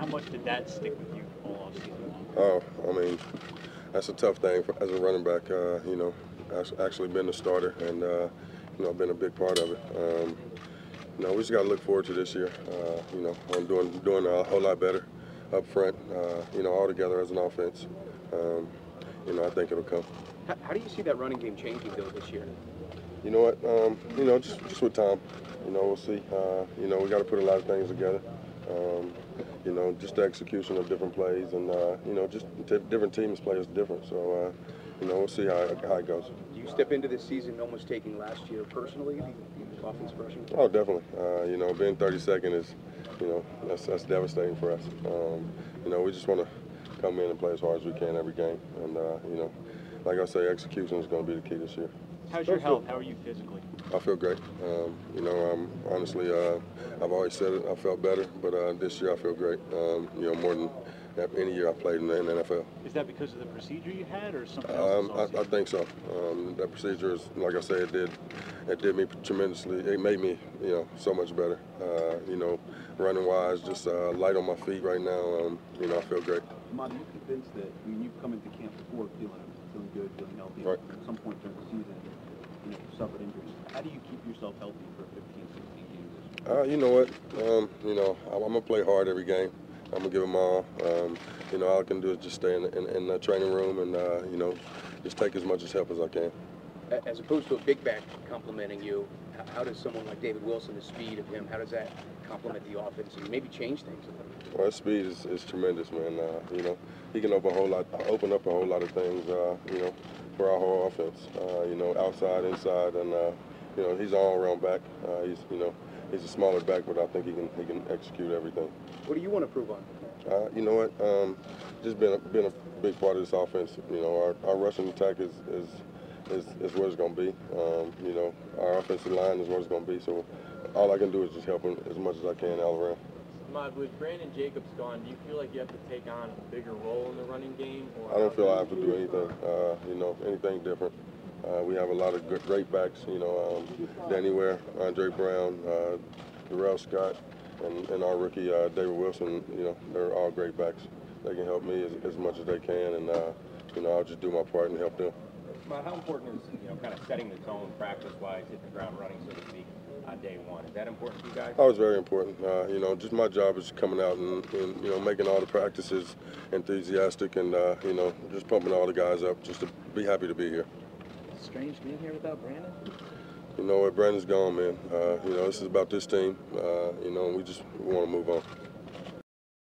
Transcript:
much did that stick with you all offseason long? Oh, I mean, that's a tough thing as a running back. Actually been the starter and been a big part of it. We just got to look forward to this year. I'm doing a whole lot better up front. All together as an offense. I think it'll come. How do you see that running game changing though this year? You know what? Just with time. We'll see. We got to put a lot of things together. Just the execution of different plays, and just different teams play is different. So, we'll see how it goes. Do you step into this season almost taking last year personally, the offensive rushing? Oh, definitely. Being 32nd is, that's devastating for us. We just want to come in and play as hard as we can every game, and like I say, execution is going to be the key this year. How's your health? How are you physically? I feel great. Honestly, I've always said it. I felt better, but this year I feel great. More than any year I played in the NFL. Is that because of the procedure you had, or something else? I think so. That procedure is, like I said, it did me tremendously. It made me, so much better. Running wise, just light on my feet right now. I feel great. Ahmad, are you convinced that you've come into camp before feeling good, feeling healthy? Right. At some point during the season, you suffered injuries. How do you keep yourself healthy for 15, 16 games? You know what? I'm gonna play hard every game. I'm gonna give them all. All I can do is just stay in the training room and just take as much help as I can. As opposed to a big back complimenting you, how does someone like David Wilson, the speed of him, how does that complement the offense and maybe change things a little? Well, his speed is tremendous, man. He can open up a whole lot of things. For our whole offense. Outside, inside, and he's an all-around back. He's a smaller back, but I think he can execute everything. What do you want to prove on? You know what? Just been a big part of this offense. Our rushing attack is what it's going to be. Our offensive line is what it's going to be. So all I can do is just help him as much as I can all around. Ahmad, with Brandon Jacobs gone, do you feel like you have to take on a bigger role in the running game? Or I don't feel I have to do anything, anything different. We have a lot of great backs, Danny Ware, Andre Brown, Darrell Scott, and our rookie, David Wilson. They're all great backs. They can help me as much as they can, and, I'll just do my part and help them. Ahmad, how important is, kind of setting the tone practice-wise, hitting the ground running, so to speak, on day one? Is that important to you guys? Oh, it's very important. Just my job is coming out and making all the practices enthusiastic and, just pumping all the guys up just to be happy to be here. It's strange being here without Brandon? You know what, Brandon's gone, man. This is about this team, and we want to move on.